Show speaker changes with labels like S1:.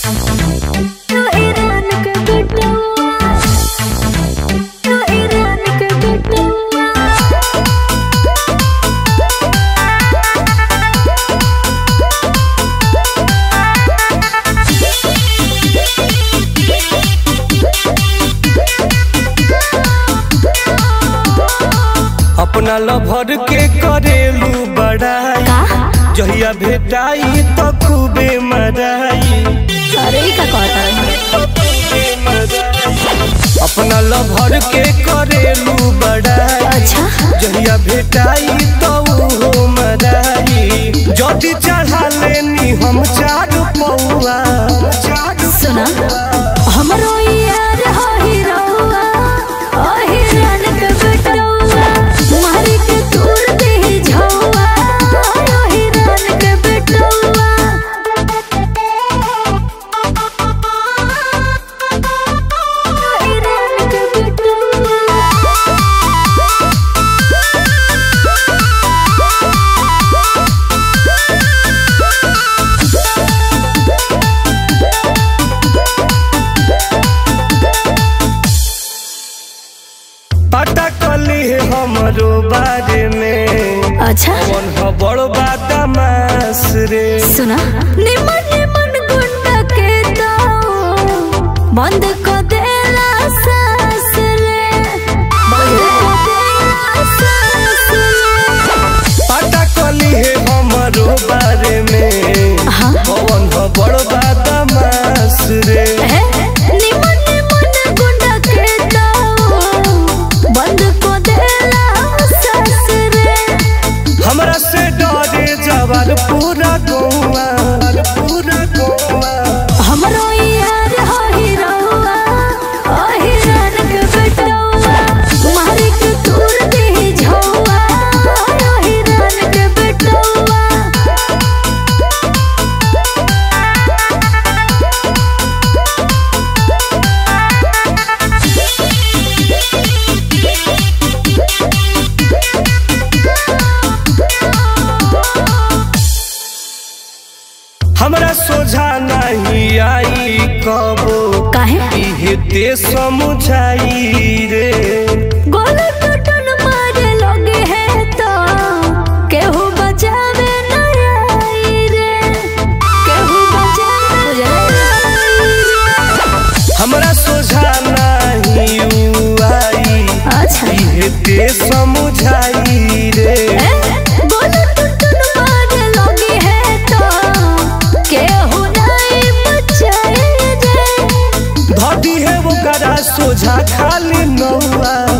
S1: अपना लभर के करेलू बड़ाई जहिया भेटाई तो खूबे मराई।
S2: अरे का कहता
S1: अपना लभर के करेलू बड़ाई
S2: अच्छा
S1: जहिया भेटाई तो वो मराई। जदी चढ़ा लेनी हम चारू पौआ
S2: सुना हमरो यार हो हीरोवा ओ हिरन के बेटवा मारी के तोड़ दे झौवा ओ हिरन के बेटवा हिरन के बेटवा
S1: पता कली है हमरो बारे में
S2: अच्छा
S1: कौन हो बड़ बदमाश रे।
S2: सुना निमन निमन गुंडा के तो बंद कर देला सास रे बंद कर देला सास रे।
S1: पता कली है हमरो बारे में
S2: हाँ
S1: कौन हो बड़ बदमाश रे।
S2: निमन निमन गुंडा के तो बंद कर देला सास रे।
S1: हमरा से डरे जवान पूरा गौवा
S2: हमरो यार हो हीरोवा ओ हिरन के बेटवा मारी के तोड़ दे झौवा ओ हिरन के बेटवा।
S1: हमरा सोझा नहीं आई कबो
S2: काहे
S1: इहे ते समझाई रे।
S2: गोल टूटन मारे लगे है तो केहू बचावे न आई रे केहू बचावे
S1: हमरा सोझा नहीं आई
S2: अच्छा
S1: इहे ते समझाई रे।
S2: गोल टूटन मारे लगे है तो केहू नहीं बचाए रे।
S1: धदी है वो करा सोझा खाली नौआ